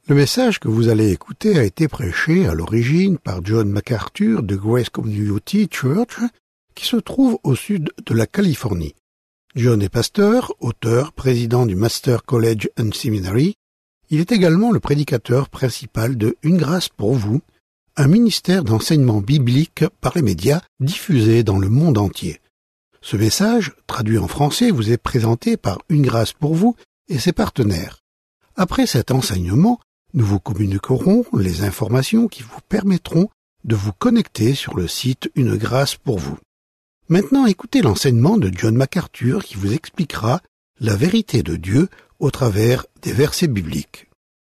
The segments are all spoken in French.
Le message que vous allez écouter a été prêché à l'origine par John MacArthur de Grace Community Church, qui se trouve au sud de la Californie. John est pasteur, auteur, président du Master College and Seminary. Il est également le prédicateur principal de Une grâce pour vous, un ministère d'enseignement biblique par les médias diffusé dans le monde entier. Ce message, traduit en français, vous est présenté par Une grâce pour vous et ses partenaires. Après cet enseignement, nous vous communiquerons les informations qui vous permettront de vous connecter sur le site Une grâce pour vous. Maintenant, écoutez l'enseignement de John MacArthur qui vous expliquera la vérité de Dieu au travers des versets bibliques.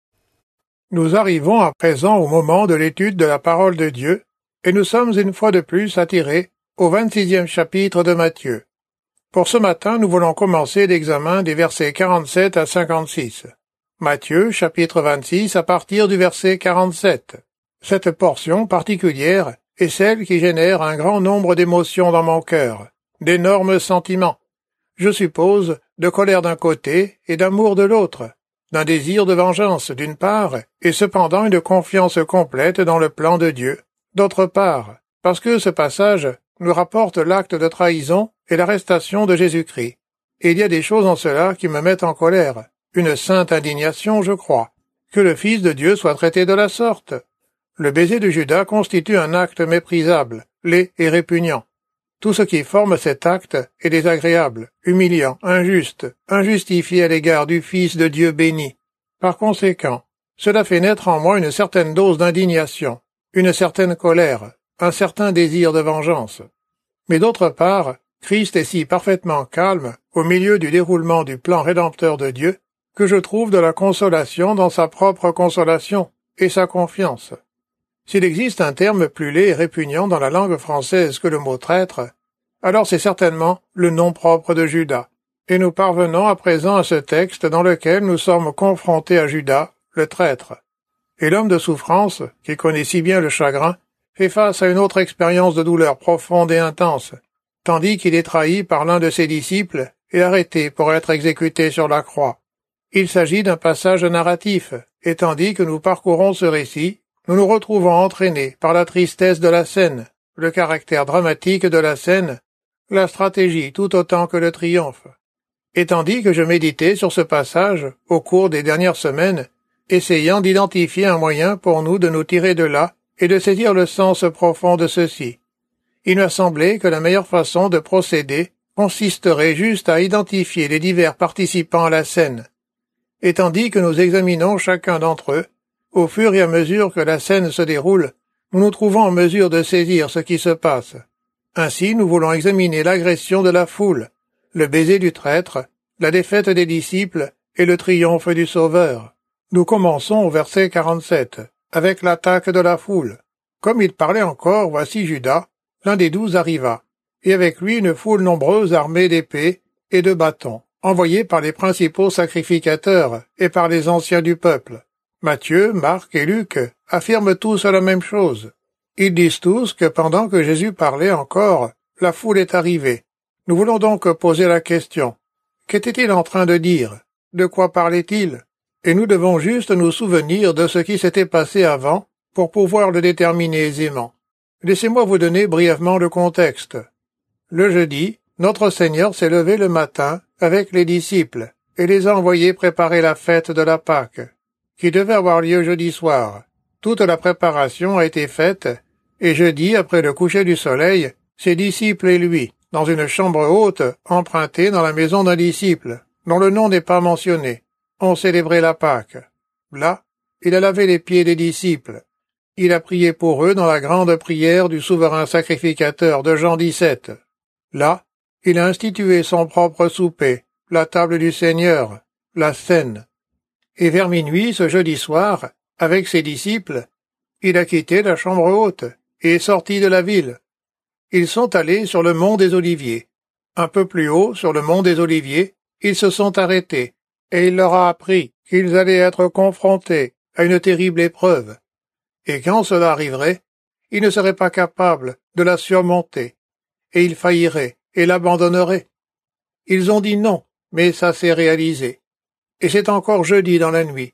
Nous arrivons à présent au moment de l'étude de la parole de Dieu, et nous sommes une fois de plus attirés au 26e chapitre de Matthieu. Pour ce matin, nous voulons commencer l'examen des versets 47 à 56. Matthieu, chapitre 26, à partir du verset 47. Cette portion particulière est celle qui génère un grand nombre d'émotions dans mon cœur, d'énormes sentiments. Je suppose de colère d'un côté et d'amour de l'autre, d'un désir de vengeance d'une part, et cependant une confiance complète dans le plan de Dieu, d'autre part, parce que ce passage nous rapporte l'acte de trahison et l'arrestation de Jésus-Christ. Et il y a des choses en cela qui me mettent en colère. Une sainte indignation, je crois, que le Fils de Dieu soit traité de la sorte. Le baiser de Judas constitue un acte méprisable, laid et répugnant. Tout ce qui forme cet acte est désagréable, humiliant, injuste, injustifié à l'égard du Fils de Dieu béni. Par conséquent, cela fait naître en moi une certaine dose d'indignation, une certaine colère, un certain désir de vengeance. Mais d'autre part, Christ est si parfaitement calme au milieu du déroulement du plan rédempteur de Dieu, que je trouve de la consolation dans sa propre consolation et sa confiance. S'il existe un terme plus laid et répugnant dans la langue française que le mot traître, alors c'est certainement le nom propre de Judas. Et nous parvenons à présent à ce texte dans lequel nous sommes confrontés à Judas, le traître. Et l'homme de souffrance, qui connaît si bien le chagrin, fait face à une autre expérience de douleur profonde et intense, tandis qu'il est trahi par l'un de ses disciples et arrêté pour être exécuté sur la croix. Il s'agit d'un passage narratif, et tandis que nous parcourons ce récit, nous nous retrouvons entraînés par la tristesse de la scène, le caractère dramatique de la scène, la stratégie tout autant que le triomphe. Et tandis que je méditais sur ce passage au cours des dernières semaines, essayant d'identifier un moyen pour nous de nous tirer de là et de saisir le sens profond de ceci, il m'a semblé que la meilleure façon de procéder consisterait juste à identifier les divers participants à la scène. Et tandis que nous examinons chacun d'entre eux, au fur et à mesure que la scène se déroule, nous nous trouvons en mesure de saisir ce qui se passe. Ainsi, nous voulons examiner l'agression de la foule, le baiser du traître, la défaite des disciples et le triomphe du Sauveur. Nous commençons au verset 47, avec l'attaque de la foule. Comme il parlait encore, voici Judas, l'un des 12 arriva, et avec lui une foule nombreuse armée d'épées et de bâtons, envoyés par les principaux sacrificateurs et par les anciens du peuple. Matthieu, Marc et Luc affirment tous la même chose. Ils disent tous que pendant que Jésus parlait encore, la foule est arrivée. Nous voulons donc poser la question. Qu'était-il en train de dire? De quoi parlait-il? Et nous devons juste nous souvenir de ce qui s'était passé avant pour pouvoir le déterminer aisément. Laissez-moi vous donner brièvement le contexte. Le jeudi, notre Seigneur s'est levé le matin avec les disciples et les a envoyés préparer la fête de la Pâque, qui devait avoir lieu jeudi soir. Toute la préparation a été faite, et jeudi, après le coucher du soleil, ses disciples et lui, dans une chambre haute empruntée dans la maison d'un disciple, dont le nom n'est pas mentionné, ont célébré la Pâque. Là, il a lavé les pieds des disciples. Il a prié pour eux dans la grande prière du souverain sacrificateur de Jean 17. Là, il a institué son propre souper, la table du Seigneur, la scène. Et vers minuit, ce jeudi soir, avec ses disciples, il a quitté la chambre haute et est sorti de la ville. Ils sont allés sur le mont des Oliviers. Un peu plus haut, sur le mont des Oliviers, ils se sont arrêtés, et il leur a appris qu'ils allaient être confrontés à une terrible épreuve. Et quand cela arriverait, ils ne seraient pas capables de la surmonter, et ils failliraient et l'abandonneraient. Ils ont dit non, mais ça s'est réalisé. Et c'est encore jeudi dans la nuit,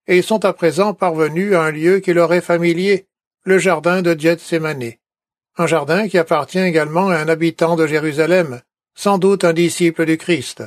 et ils sont à présent parvenus à un lieu qui leur est familier, le jardin de Gethsémane. Un jardin qui appartient également à un habitant de Jérusalem, sans doute un disciple du Christ.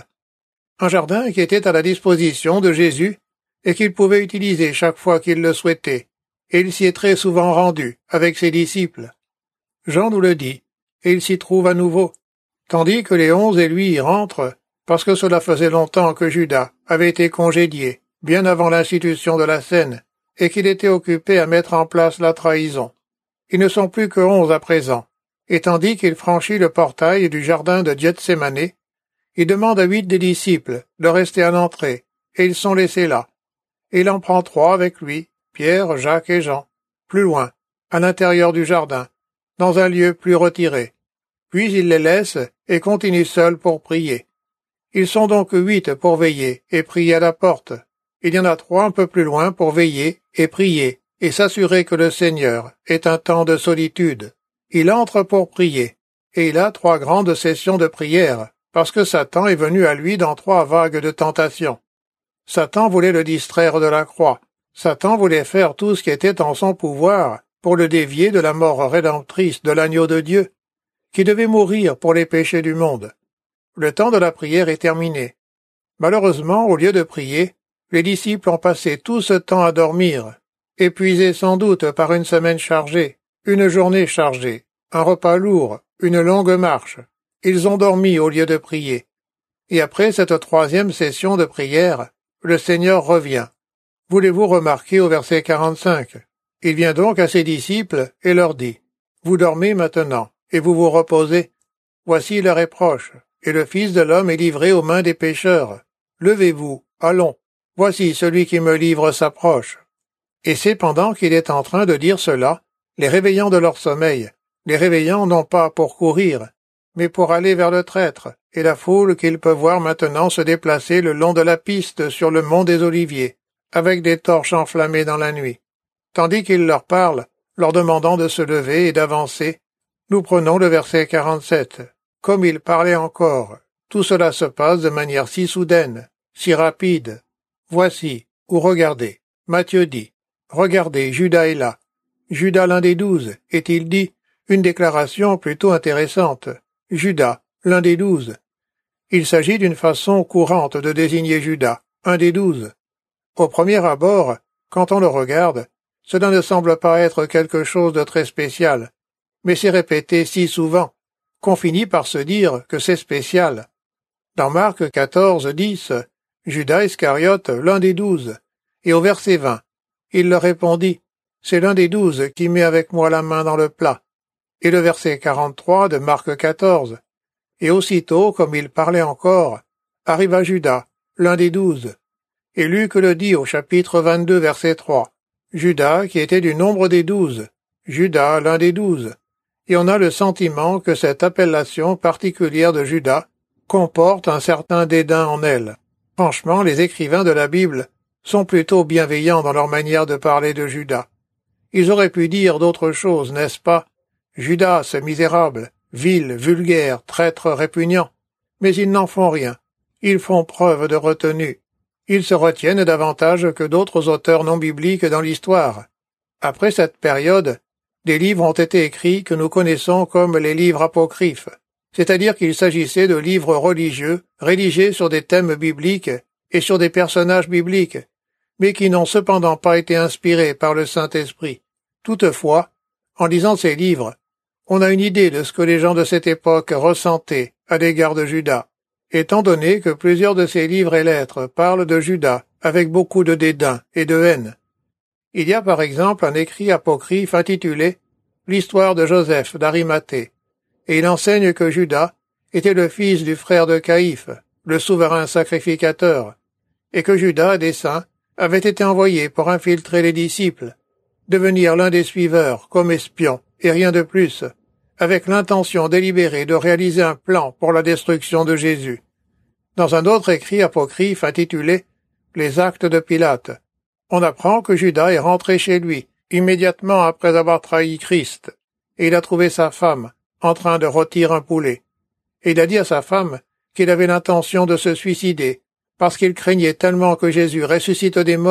Un jardin qui était à la disposition de Jésus et qu'il pouvait utiliser chaque fois qu'il le souhaitait, et il s'y est très souvent rendu avec ses disciples. Jean nous le dit, et il s'y trouve à nouveau, tandis que les 11 et lui y rentrent, parce que cela faisait longtemps que Judas avait été congédié, bien avant l'institution de la scène, et qu'il était occupé à mettre en place la trahison. Ils ne sont plus que 11 à présent, et tandis qu'il franchit le portail du jardin de Gethsémane, il demande à 8 des disciples de rester à l'entrée, et ils sont laissés là. Et il en prend 3 avec lui, Pierre, Jacques et Jean, plus loin, à l'intérieur du jardin, dans un lieu plus retiré. Puis il les laisse et continue seul pour prier. Ils sont donc 8 pour veiller et prier à la porte. Il y en a 3 un peu plus loin pour veiller et prier et s'assurer que le Seigneur est un temps de solitude. Il entre pour prier, et il a 3 grandes sessions de prière, parce que Satan est venu à lui dans 3 vagues de tentation. Satan voulait le distraire de la croix. Satan voulait faire tout ce qui était en son pouvoir pour le dévier de la mort rédemptrice de l'agneau de Dieu, qui devait mourir pour les péchés du monde. Le temps de la prière est terminé. Malheureusement, au lieu de prier, les disciples ont passé tout ce temps à dormir, épuisés sans doute par une semaine chargée, une journée chargée, un repas lourd, une longue marche. Ils ont dormi au lieu de prier. Et après cette 3e session de prière, le Seigneur revient. Voulez-vous remarquer au verset 45? Il vient donc à ses disciples et leur dit, « Vous dormez maintenant, et vous vous reposez. Voici l'heure est proche, et le Fils de l'homme est livré aux mains des pécheurs. Levez-vous, allons. Voici celui qui me livre s'approche. » Et c'est pendant qu'il est en train de dire cela, les réveillant de leur sommeil, les réveillant non pas pour courir, mais pour aller vers le traître, et la foule qu'il peut voir maintenant se déplacer le long de la piste sur le mont des Oliviers, avec des torches enflammées dans la nuit. Tandis qu'il leur parle, leur demandant de se lever et d'avancer, nous prenons le verset 47. Comme il parlait encore, tout cela se passe de manière si soudaine, si rapide. Voici, ou regardez, Matthieu dit, regardez, Judas est là. Judas l'un des 12, est-il dit, une déclaration plutôt intéressante. Judas, l'un des 12. Il s'agit d'une façon courante de désigner Judas, un des 12. Au premier abord, quand on le regarde, cela ne semble pas être quelque chose de très spécial, mais c'est répété si souvent qu'on finit par se dire que c'est spécial. Dans Marc 14, 10, Judas Iscariote, l'un des 12, et au verset 20, il leur répondit, « C'est l'un des 12 qui met avec moi la main dans le plat. » Et le verset 43 de Marc 14, « Et aussitôt, comme il parlait encore, arriva Judas, l'un des 12. » Et Luc le dit au chapitre 22, verset 3, « Judas qui était du nombre des 12, Judas l'un des 12. » Et on a le sentiment que cette appellation particulière de Judas comporte un certain dédain en elle. Franchement, les écrivains de la Bible sont plutôt bienveillants dans leur manière de parler de Judas. Ils auraient pu dire d'autres choses, n'est-ce pas? Judas, misérable, vil, vulgaire, traître répugnant. Mais ils n'en font rien. Ils font preuve de retenue. Ils se retiennent davantage que d'autres auteurs non bibliques dans l'histoire. Après cette période, des livres ont été écrits que nous connaissons comme les livres apocryphes, c'est-à-dire qu'il s'agissait de livres religieux, rédigés sur des thèmes bibliques et sur des personnages bibliques, mais qui n'ont cependant pas été inspirés par le Saint-Esprit. Toutefois, en lisant ces livres, on a une idée de ce que les gens de cette époque ressentaient à l'égard de Judas, étant donné que plusieurs de ces livres et lettres parlent de Judas avec beaucoup de dédain et de haine. Il y a par exemple un écrit apocryphe intitulé « L'histoire de Joseph d'Arimathée », et il enseigne que Judas était le fils du frère de Caïphe, le souverain sacrificateur, et que Judas, à dessein, avait été envoyé pour infiltrer les disciples, devenir l'un des suiveurs comme espion, et rien de plus, avec l'intention délibérée de réaliser un plan pour la destruction de Jésus. Dans un autre écrit apocryphe intitulé « Les actes de Pilate », on apprend que Judas est rentré chez lui, immédiatement après avoir trahi Christ, et il a trouvé sa femme, en train de rôtir un poulet. Et il a dit à sa femme qu'il avait l'intention de se suicider, parce qu'il craignait tellement que Jésus ressuscite des morts,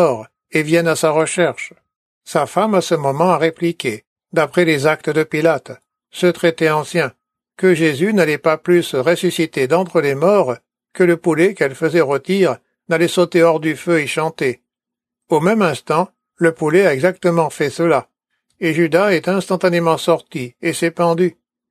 et viennent à sa recherche. Sa femme à ce moment a répliqué, d'après les actes de Pilate, ce traité ancien, que Jésus n'allait pas plus ressusciter d'entre les morts que le poulet qu'elle faisait rôtir n'allait sauter hors du feu et chanter. Au même instant, le poulet a exactement fait cela, et Judas est instantanément sorti et s'est pendu.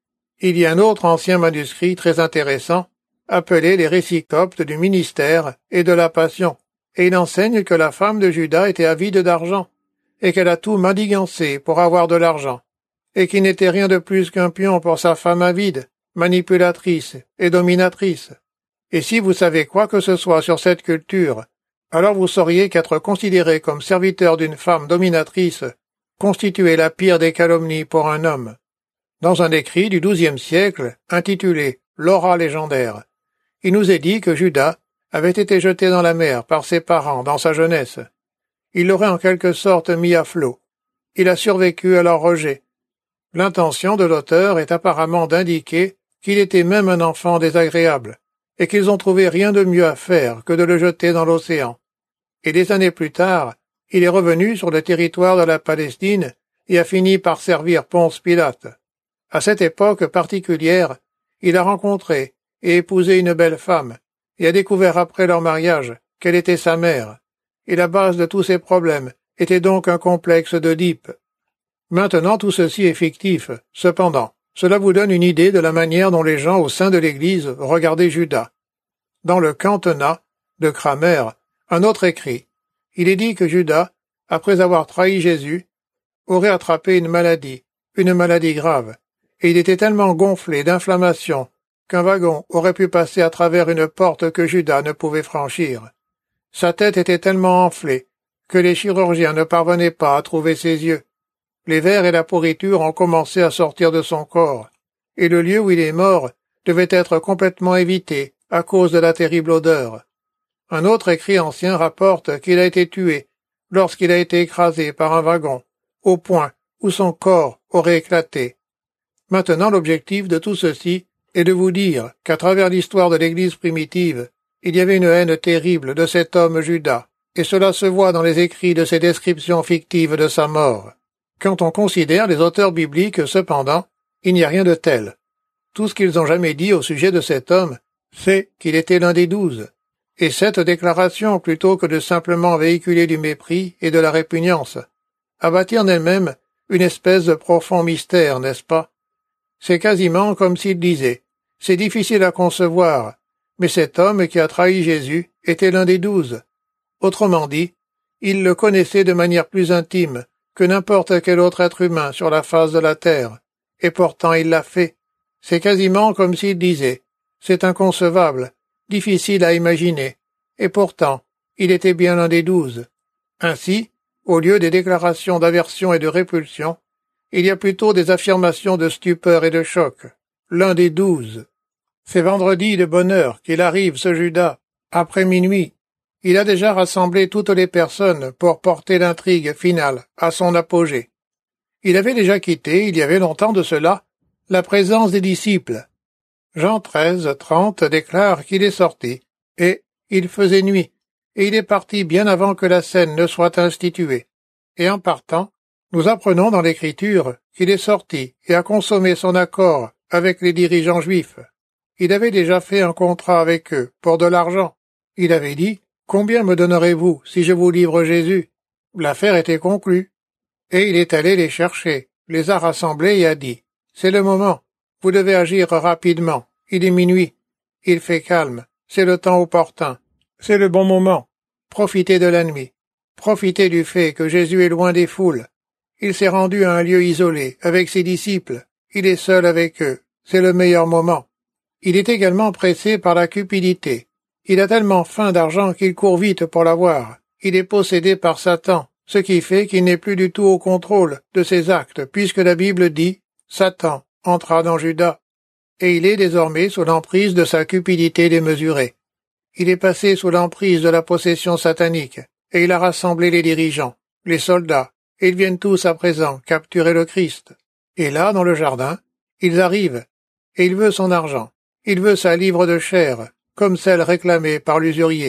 Il y a un autre ancien manuscrit très intéressant, appelé les récits coptes du ministère et de la passion, et il enseigne que la femme de Judas était avide d'argent, et qu'elle a tout manigancé pour avoir de l'argent, et qu'il n'était rien de plus qu'un pion pour sa femme avide, manipulatrice et dominatrice. Et si vous savez quoi que ce soit sur cette culture, alors vous sauriez qu'être considéré comme serviteur d'une femme dominatrice constituait la pire des calomnies pour un homme. Dans un écrit du XIIe siècle, intitulé « L'aura légendaire », il nous est dit que Judas avait été jeté dans la mer par ses parents dans sa jeunesse. Il l'aurait en quelque sorte mis à flot. Il a survécu à leur rejet. L'intention de l'auteur est apparemment d'indiquer qu'il était même un enfant désagréable, et qu'ils ont trouvé rien de mieux à faire que de le jeter dans l'océan. Et des années plus tard, il est revenu sur le territoire de la Palestine et a fini par servir Ponce Pilate. À cette époque particulière, il a rencontré et épousé une belle femme, et a découvert après leur mariage qu'elle était sa mère, et la base de tous ses problèmes était donc un complexe d'Oedipe. Maintenant tout ceci est fictif, cependant, cela vous donne une idée de la manière dont les gens au sein de l'Église regardaient Judas. Dans le Cantenat de Cramer, un autre écrit, il est dit que Judas, après avoir trahi Jésus, aurait attrapé une maladie grave, et il était tellement gonflé d'inflammation qu'un wagon aurait pu passer à travers une porte que Judas ne pouvait franchir. Sa tête était tellement enflée que les chirurgiens ne parvenaient pas à trouver ses yeux. Les vers et la pourriture ont commencé à sortir de son corps, et le lieu où il est mort devait être complètement évité à cause de la terrible odeur. Un autre écrit ancien rapporte qu'il a été tué lorsqu'il a été écrasé par un wagon, au point où son corps aurait éclaté. Maintenant l'objectif de tout ceci est de vous dire qu'à travers l'histoire de l'Église primitive, il y avait une haine terrible de cet homme Judas, et cela se voit dans les écrits de ces descriptions fictives de sa mort. Quand on considère les auteurs bibliques, cependant, il n'y a rien de tel. Tout ce qu'ils ont jamais dit au sujet de cet homme, c'est qu'il était l'un des 12. Et cette déclaration, plutôt que de simplement véhiculer du mépris et de la répugnance, a bâti en elle-même une espèce de profond mystère, n'est-ce pas? C'est quasiment comme s'il disait « C'est difficile à concevoir, mais cet homme qui a trahi Jésus était l'un des 12. » Autrement dit, il le connaissait de manière plus intime que n'importe quel autre être humain sur la face de la terre, et pourtant il l'a fait. C'est quasiment comme s'il disait « C'est inconcevable, difficile à imaginer, et pourtant il était bien l'un des 12. » Ainsi, au lieu des déclarations d'aversion et de répulsion, il y a plutôt des affirmations de stupeur et de choc. L'un des 12. C'est vendredi de bonne heure qu'il arrive, ce Judas, après minuit. Il a déjà rassemblé toutes les personnes pour porter l'intrigue finale à son apogée. Il avait déjà quitté, il y avait longtemps de cela, la présence des disciples. Jean 13:30 déclare qu'il est sorti, et il faisait nuit, et il est parti bien avant que la scène ne soit instituée. Et en partant, nous apprenons dans l'Écriture qu'il est sorti et a consommé son accord avec les dirigeants juifs. Il avait déjà fait un contrat avec eux pour de l'argent. Il avait dit « Combien me donnerez-vous si je vous livre Jésus ?» L'affaire était conclue. Et il est allé les chercher, les a rassemblés et a dit « C'est le moment, vous devez agir rapidement, il est minuit, il fait calme, c'est le temps opportun, c'est le bon moment, profitez de la nuit, profitez du fait que Jésus est loin des foules. Il s'est rendu à un lieu isolé, avec ses disciples, il est seul avec eux, c'est le meilleur moment. » Il est également pressé par la cupidité. Il a tellement faim d'argent qu'il court vite pour l'avoir. Il est possédé par Satan, ce qui fait qu'il n'est plus du tout au contrôle de ses actes, puisque la Bible dit « Satan entra dans Judas » et il est désormais sous l'emprise de sa cupidité démesurée. Il est passé sous l'emprise de la possession satanique, et il a rassemblé les dirigeants, les soldats, et ils viennent tous à présent capturer le Christ. Et là, dans le jardin, ils arrivent, et il veut son argent. Il veut sa livre de chair, comme celle réclamée par l'usurier.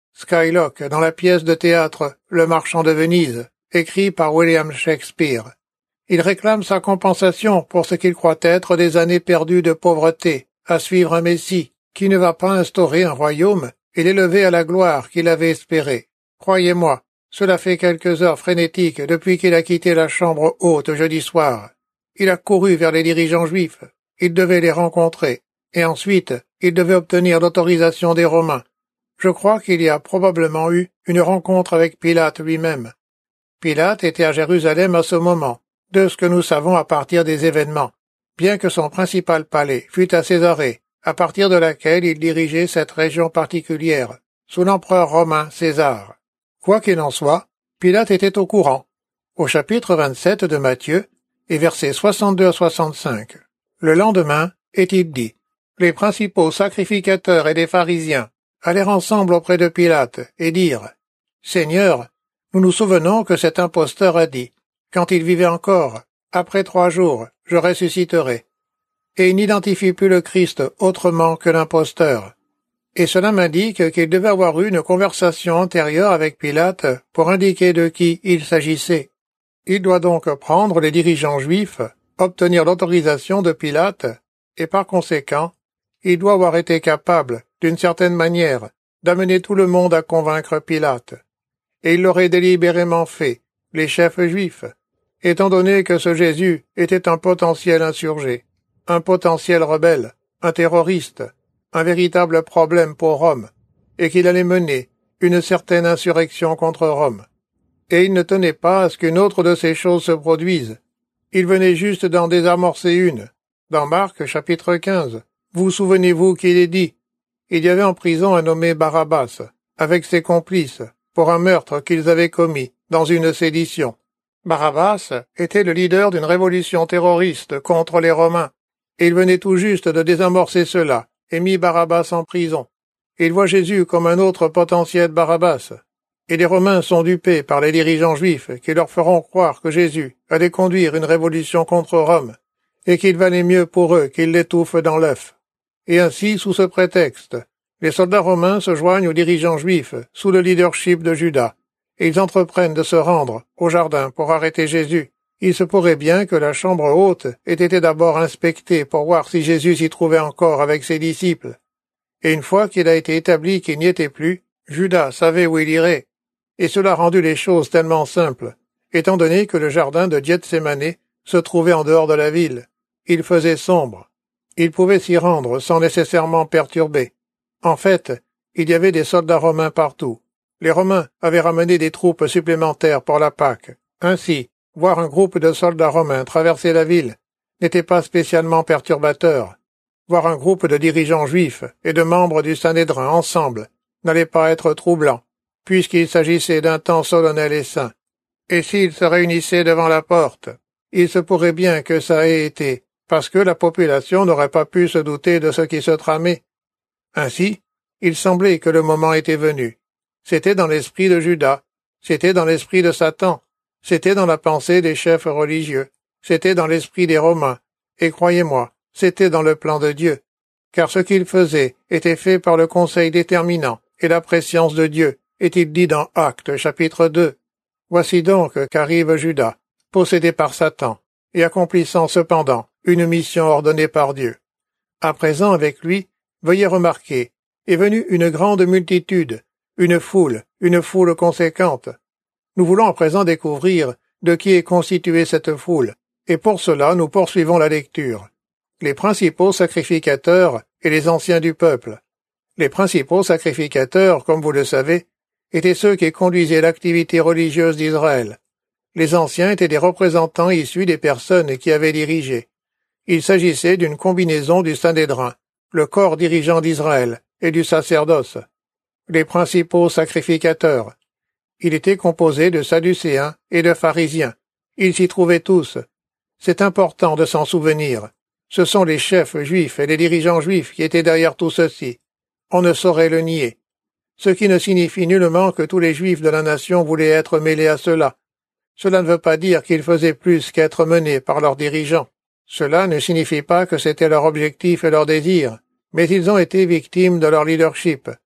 Skylock dans la pièce de théâtre Le Marchand de Venise, écrit par William Shakespeare. Il réclame sa compensation pour ce qu'il croit être des années perdues de pauvreté, à suivre un Messie qui ne va pas instaurer un royaume et l'élever à la gloire qu'il avait espérée. Croyez-moi, cela fait quelques heures frénétiques depuis qu'il a quitté la chambre haute jeudi soir. Il a couru vers les dirigeants juifs. Il devait les rencontrer. Et ensuite, il devait obtenir l'autorisation des Romains. Je crois qu'il y a probablement eu une rencontre avec Pilate lui-même. Pilate était à Jérusalem à ce moment, de ce que nous savons à partir des événements, bien que son principal palais fût à Césarée, à partir de laquelle il dirigeait cette région particulière, sous l'empereur romain César. Quoi qu'il en soit, Pilate était au courant. Au chapitre 27 de Matthieu, et versets 62 à 65, le lendemain, est-il dit, les principaux sacrificateurs et les pharisiens allèrent ensemble auprès de Pilate et dirent, « Seigneur, nous nous souvenons que cet imposteur a dit, quand il vivait encore, après 3 jours, je ressusciterai. » Et il n'identifie plus le Christ autrement que l'imposteur. Et cela m'indique qu'il devait avoir eu une conversation antérieure avec Pilate pour indiquer de qui il s'agissait. Il doit donc prendre les dirigeants juifs, obtenir l'autorisation de Pilate, et par conséquent, il doit avoir été capable, d'une certaine manière, d'amener tout le monde à convaincre Pilate. Et il l'aurait délibérément fait, les chefs juifs, étant donné que ce Jésus était un potentiel insurgé, un potentiel rebelle, un terroriste, un véritable problème pour Rome, et qu'il allait mener une certaine insurrection contre Rome. Et il ne tenait pas à ce qu'une autre de ces choses se produise. Il venait juste d'en désamorcer une. Dans Marc, chapitre 15, vous souvenez-vous qu'il est dit, il y avait en prison un nommé Barabbas, avec ses complices, pour un meurtre qu'ils avaient commis, dans une sédition. Barabbas était le leader d'une révolution terroriste contre les Romains, et il venait tout juste de désamorcer cela, et mit Barabbas en prison. Il voit Jésus comme un autre potentiel Barabbas. Et les Romains sont dupés par les dirigeants juifs qui leur feront croire que Jésus allait conduire une révolution contre Rome, et qu'il valait mieux pour eux qu'ils l'étouffent dans l'œuf. Et ainsi, sous ce prétexte, les soldats romains se joignent aux dirigeants juifs sous le leadership de Judas, et ils entreprennent de se rendre au jardin pour arrêter Jésus. Il se pourrait bien que la chambre haute ait été d'abord inspectée pour voir si Jésus s'y trouvait encore avec ses disciples. Et une fois qu'il a été établi qu'il n'y était plus, Judas savait où il irait. Et cela rendu les choses tellement simples, étant donné que le jardin de Gethsémané se trouvait en dehors de la ville. Il faisait sombre. Il pouvait s'y rendre sans nécessairement perturber. En fait, il y avait des soldats romains partout. Les Romains avaient ramené des troupes supplémentaires pour la Pâque. Ainsi, voir un groupe de soldats romains traverser la ville n'était pas spécialement perturbateur. Voir un groupe de dirigeants juifs et de membres du Sanhédrin ensemble n'allait pas être troublant, puisqu'il s'agissait d'un temps solennel et saint. Et s'ils se réunissaient devant la porte, il se pourrait bien que ça ait été, parce que la population n'aurait pas pu se douter de ce qui se tramait. Ainsi, il semblait que le moment était venu. C'était dans l'esprit de Judas, c'était dans l'esprit de Satan, c'était dans la pensée des chefs religieux, c'était dans l'esprit des Romains, et croyez-moi, c'était dans le plan de Dieu, car ce qu'il faisait était fait par le conseil déterminant et la prescience de Dieu, est-il dit dans Actes chapitre 2. Voici donc qu'arrive Judas, possédé par Satan, et accomplissant cependant une mission ordonnée par Dieu. À présent avec lui, veuillez remarquer, est venue une grande multitude, une foule conséquente. Nous voulons à présent découvrir de qui est constituée cette foule, et pour cela nous poursuivons la lecture. Les principaux sacrificateurs et les anciens du peuple. Les principaux sacrificateurs, comme vous le savez, étaient ceux qui conduisaient l'activité religieuse d'Israël. Les anciens étaient des représentants issus des personnes qui avaient dirigé. Il s'agissait d'une combinaison du Sanhédrin, le corps dirigeant d'Israël, et du sacerdoce. Les principaux sacrificateurs. Il était composé de Sadducéens et de pharisiens. Ils s'y trouvaient tous. C'est important de s'en souvenir. Ce sont les chefs juifs et les dirigeants juifs qui étaient derrière tout ceci. On ne saurait le nier. Ce qui ne signifie nullement que tous les juifs de la nation voulaient être mêlés à cela. Cela ne veut pas dire qu'ils faisaient plus qu'être menés par leurs dirigeants. Cela ne signifie pas que c'était leur objectif et leur désir, mais ils ont été victimes de leur leadership.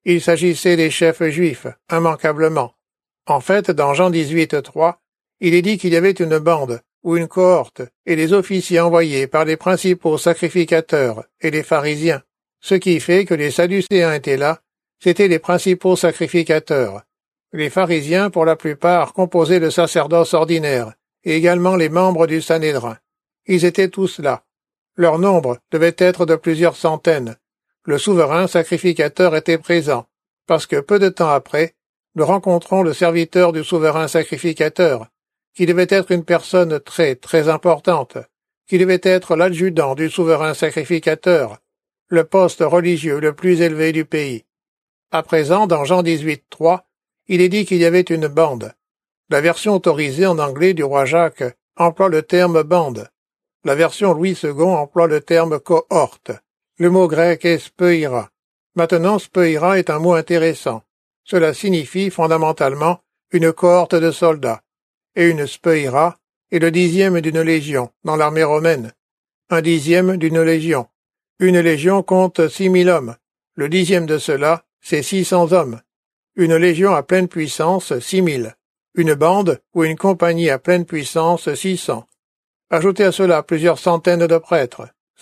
Il s'agissait des chefs juifs, immanquablement. En fait, dans Jean 18:3, il est dit qu'il y avait une bande, ou une cohorte, et des officiers envoyés par les principaux sacrificateurs et les pharisiens. Ce qui fait que les Sadducéens étaient là, c'étaient les principaux sacrificateurs. Les pharisiens, pour la plupart, composaient le sacerdoce ordinaire, et également les membres du Sanhédrin. Ils étaient tous là. Leur nombre devait être de plusieurs centaines. Le souverain sacrificateur était présent, parce que peu de temps après, nous rencontrons le serviteur du souverain sacrificateur, qui devait être une personne très, très importante, qui devait être l'adjudant du souverain sacrificateur, le poste religieux le plus élevé du pays. À présent, dans Jean 18:3, il est dit qu'il y avait une bande. La version autorisée en anglais du roi Jacques emploie le terme bande. La version Louis II emploie le terme cohorte. Le mot grec est speuira. Maintenant, speuira est un mot intéressant. Cela signifie fondamentalement une cohorte de soldats. Et une speuira est le 10e d'une légion dans l'armée romaine. Un 10e d'une légion. Une légion compte 6000 hommes. Le 10e de cela, c'est 600 hommes. Une légion à pleine puissance, 6000. Une bande ou une compagnie à pleine puissance, 600. Ajoutez à cela plusieurs centaines de prêtres,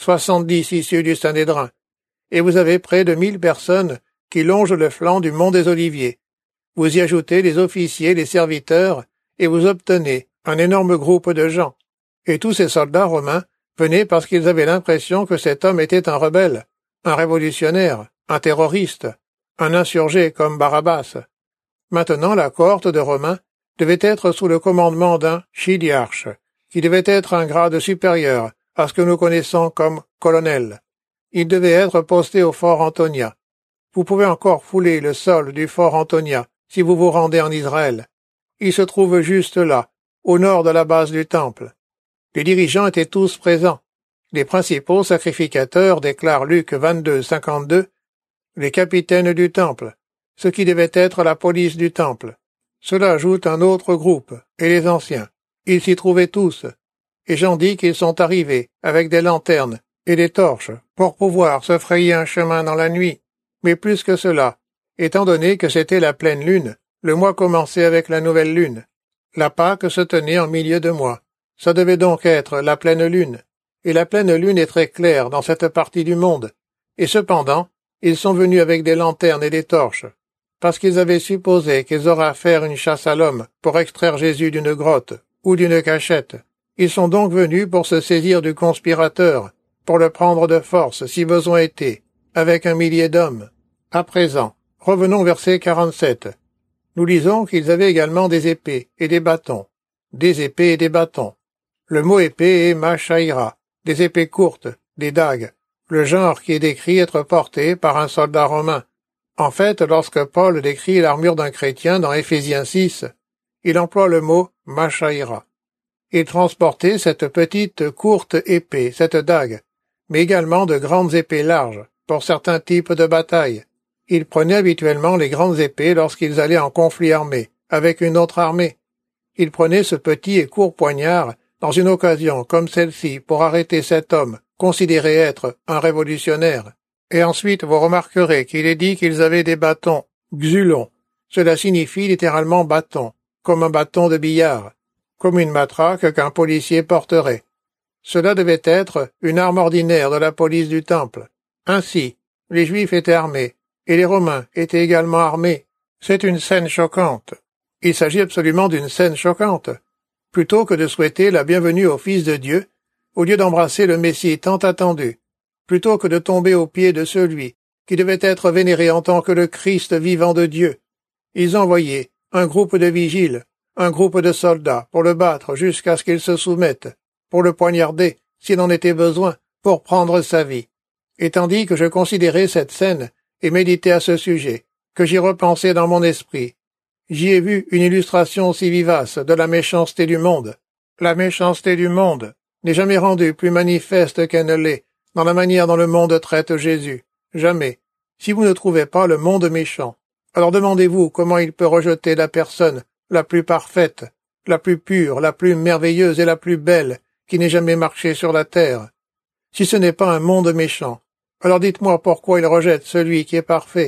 70 issus du Sanhédrin, et vous avez près de 1000 personnes qui longent le flanc du mont des Oliviers. Vous y ajoutez les officiers, les serviteurs, et vous obtenez un énorme groupe de gens. Et tous ces soldats romains venaient parce qu'ils avaient l'impression que cet homme était un rebelle, un révolutionnaire, un terroriste, un insurgé comme Barabbas. Maintenant, la cohorte de Romains devait être sous le commandement d'un chidiarche, qui devait être un grade supérieur à ce que nous connaissons comme colonel. Il devait être posté au fort Antonia. Vous pouvez encore fouler le sol du fort Antonia si vous vous rendez en Israël. Il se trouve juste là, au nord de la base du temple. Les dirigeants étaient tous présents. Les principaux sacrificateurs déclarent Luc 22:52, les capitaines du temple, ce qui devait être la police du temple. Cela ajoute un autre groupe, et les anciens. Ils s'y trouvaient tous, et Jean dit qu'ils sont arrivés avec des lanternes et des torches pour pouvoir se frayer un chemin dans la nuit. Mais plus que cela, étant donné que c'était la pleine lune, le mois commençait avec la nouvelle lune. La Pâque se tenait en milieu de mois. Ça devait donc être la pleine lune. Et la pleine lune est très claire dans cette partie du monde. Et cependant, ils sont venus avec des lanternes et des torches, parce qu'ils avaient supposé qu'ils auraient à faire une chasse à l'homme pour extraire Jésus d'une grotte ou d'une cachette. Ils sont donc venus pour se saisir du conspirateur, pour le prendre de force si besoin était, avec 1 millier d'hommes. À présent, revenons au verset 47. Nous lisons qu'ils avaient également des épées et des bâtons. Des épées et des bâtons. Le mot épée est machaïra, des épées courtes, des dagues, le genre qui est décrit être porté par un soldat romain. En fait, lorsque Paul décrit l'armure d'un chrétien dans Éphésiens 6, il emploie le mot machaïra. Il transportait cette petite courte épée, cette dague, mais également de grandes épées larges, pour certains types de batailles. Ils prenaient habituellement les grandes épées lorsqu'ils allaient en conflit armé, avec une autre armée. Ils prenaient ce petit et court poignard dans une occasion comme celle-ci pour arrêter cet homme, considéré être un révolutionnaire. Et ensuite vous remarquerez qu'il est dit qu'ils avaient des bâtons, xulons. Cela signifie littéralement bâton, comme un bâton de billard, comme une matraque qu'un policier porterait. Cela devait être une arme ordinaire de la police du temple. Ainsi, les Juifs étaient armés, et les Romains étaient également armés. C'est une scène choquante. Il s'agit absolument d'une scène choquante. Plutôt que de souhaiter la bienvenue au Fils de Dieu, au lieu d'embrasser le Messie tant attendu, plutôt que de tomber aux pieds de celui qui devait être vénéré en tant que le Christ vivant de Dieu, ils envoyaient un groupe de vigiles, un groupe de soldats pour le battre jusqu'à ce qu'il se soumette, pour le poignarder, s'il en était besoin, pour prendre sa vie. Et tandis que je considérais cette scène et méditais à ce sujet, que j'y repensais dans mon esprit, j'y ai vu une illustration si vivace de la méchanceté du monde. La méchanceté du monde n'est jamais rendue plus manifeste qu'elle ne l'est dans la manière dont le monde traite Jésus. Jamais. Si vous ne trouvez pas le monde méchant, alors demandez-vous comment il peut rejeter la personne la plus parfaite, la plus pure, la plus merveilleuse et la plus belle qui n'ait jamais marché sur la terre. Si ce n'est pas un monde méchant, alors dites-moi pourquoi il rejette celui qui est parfait,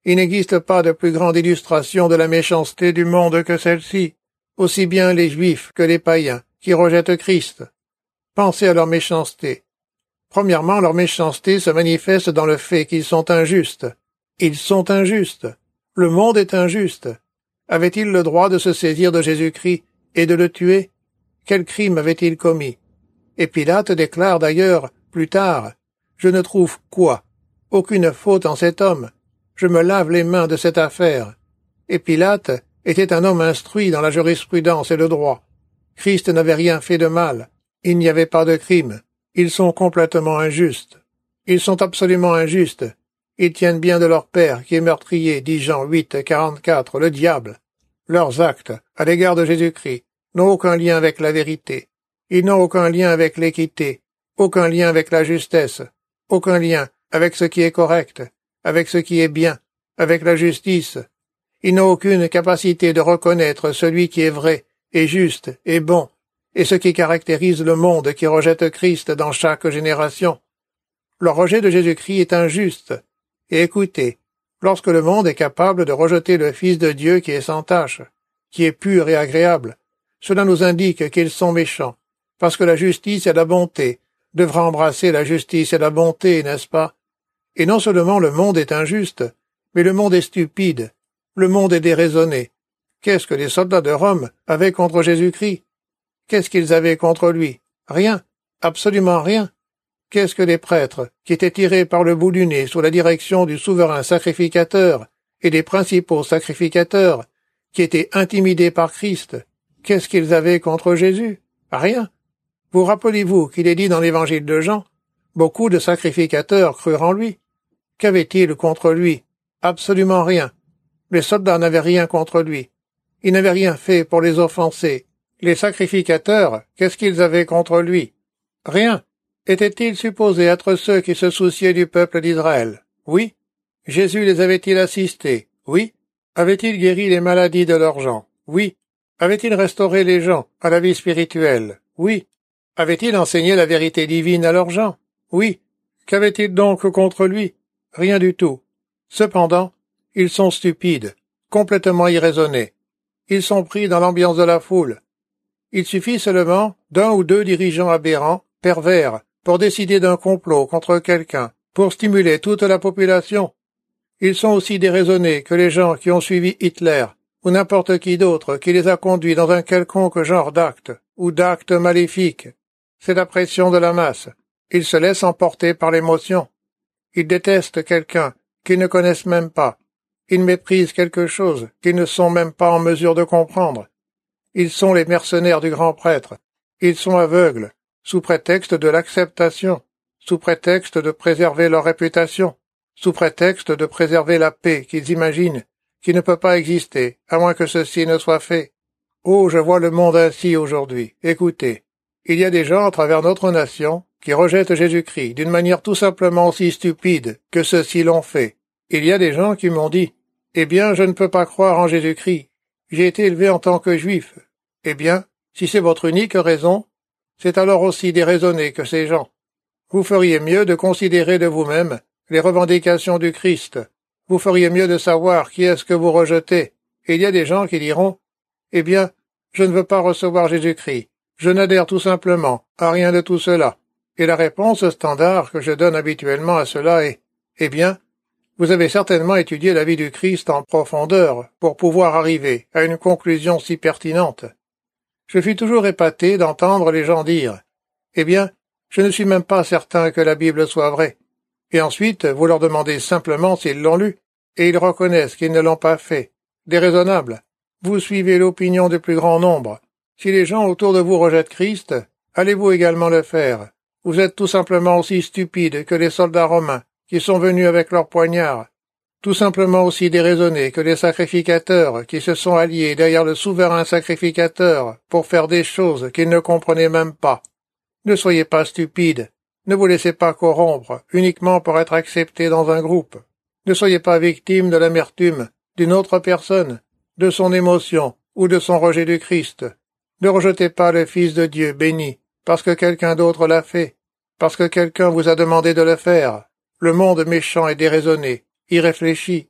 Il n'existe pas de plus grande illustration de la méchanceté du monde que celle-ci, aussi bien les Juifs que les païens, qui rejettent Christ. Pensez à leur méchanceté. Premièrement, leur méchanceté se manifeste dans le fait qu'ils sont injustes. Ils sont injustes. Le monde est injuste. Avait-il le droit de se saisir de Jésus-Christ et de le tuer? Quel crime avait-il commis? Et Pilate déclare d'ailleurs, plus tard, « Je ne trouve quoi? Aucune faute en cet homme. Je me lave les mains de cette affaire. » Et Pilate était un homme instruit dans la jurisprudence et le droit. Christ n'avait rien fait de mal. Il n'y avait pas de crime. Ils sont complètement injustes. Ils sont absolument injustes. Ils tiennent bien de leur père qui est meurtrier, dit Jean 8, 44, le diable. Leurs actes, à l'égard de Jésus-Christ, n'ont aucun lien avec la vérité. Ils n'ont aucun lien avec l'équité, aucun lien avec la justesse, aucun lien avec ce qui est correct, avec ce qui est bien, avec la justice. Ils n'ont aucune capacité de reconnaître celui qui est vrai, et juste, et bon, et ce qui caractérise le monde qui rejette Christ dans chaque génération. Leur rejet de Jésus-Christ est injuste. Et écoutez, lorsque le monde est capable de rejeter le Fils de Dieu qui est sans tache, qui est pur et agréable, cela nous indique qu'ils sont méchants, parce que la justice et la bonté devraient embrasser la justice et la bonté, n'est-ce pas? Et non seulement le monde est injuste, mais le monde est stupide, le monde est déraisonné. Qu'est-ce que les soldats de Rome avaient contre Jésus-Christ? Qu'est-ce qu'ils avaient contre lui? Rien, absolument rien. Qu'est-ce que les prêtres, qui étaient tirés par le bout du nez sous la direction du souverain sacrificateur et des principaux sacrificateurs, qui étaient intimidés par Christ, qu'est-ce qu'ils avaient contre Jésus? Rien. Vous rappelez-vous qu'il est dit dans l'évangile de Jean, beaucoup de sacrificateurs crurent en lui. Qu'avaient-ils contre lui? Absolument rien. Les soldats n'avaient rien contre lui. Ils n'avaient rien fait pour les offenser. Les sacrificateurs, qu'est-ce qu'ils avaient contre lui? Rien. Étaient-ils supposés être ceux qui se souciaient du peuple d'Israël? Oui. Jésus les avait-il assistés? Oui. Avait-il guéri les maladies de leurs gens? Oui. Avait-il restauré les gens à la vie spirituelle? Oui. Avait-il enseigné la vérité divine à leurs gens? Oui. Qu'avait-il donc contre lui? Rien du tout. Cependant, ils sont stupides, complètement irraisonnés. Ils sont pris dans l'ambiance de la foule. Il suffit seulement d'un ou deux dirigeants aberrants, pervers, pour décider d'un complot contre quelqu'un, pour stimuler toute la population. Ils sont aussi déraisonnés que les gens qui ont suivi Hitler, ou n'importe qui d'autre qui les a conduits dans un quelconque genre d'acte, ou d'acte maléfique. C'est la pression de la masse. Ils se laissent emporter par l'émotion. Ils détestent quelqu'un qu'ils ne connaissent même pas. Ils méprisent quelque chose qu'ils ne sont même pas en mesure de comprendre. Ils sont les mercenaires du grand prêtre. Ils sont aveugles, sous prétexte de l'acceptation, sous prétexte de préserver leur réputation, sous prétexte de préserver la paix qu'ils imaginent, qui ne peut pas exister, à moins que ceci ne soit fait. Oh, je vois le monde ainsi aujourd'hui. Écoutez, il y a des gens à travers notre nation qui rejettent Jésus-Christ d'une manière tout simplement aussi stupide que ceux-ci l'ont fait. Il y a des gens qui m'ont dit, « Eh bien, je ne peux pas croire en Jésus-Christ. J'ai été élevé en tant que juif. » Eh bien, si c'est votre unique raison, c'est alors aussi déraisonné que ces gens. Vous feriez mieux de considérer de vous-même les revendications du Christ. Vous feriez mieux de savoir qui est-ce que vous rejetez. Et il y a des gens qui diront, « Eh bien, je ne veux pas recevoir Jésus-Christ. Je n'adhère tout simplement à rien de tout cela. » Et la réponse standard que je donne habituellement à cela est, « Eh bien, vous avez certainement étudié la vie du Christ en profondeur pour pouvoir arriver à une conclusion si pertinente. » Je suis toujours épaté d'entendre les gens dire, « Eh bien, je ne suis même pas certain que la Bible soit vraie. » Et ensuite, vous leur demandez simplement s'ils l'ont lu, et ils reconnaissent qu'ils ne l'ont pas fait. Déraisonnable. Vous suivez l'opinion du plus grand nombre. Si les gens autour de vous rejettent Christ, allez-vous également le faire. Vous êtes tout simplement aussi stupide que les soldats romains qui sont venus avec leurs poignards, tout simplement aussi déraisonnés que les sacrificateurs qui se sont alliés derrière le souverain sacrificateur pour faire des choses qu'ils ne comprenaient même pas. Ne soyez pas stupides, ne vous laissez pas corrompre uniquement pour être accepté dans un groupe. Ne soyez pas victime de l'amertume d'une autre personne, de son émotion ou de son rejet du Christ. Ne rejetez pas le Fils de Dieu béni parce que quelqu'un d'autre l'a fait, parce que quelqu'un vous a demandé de le faire. Le monde méchant et déraisonné, irréfléchi,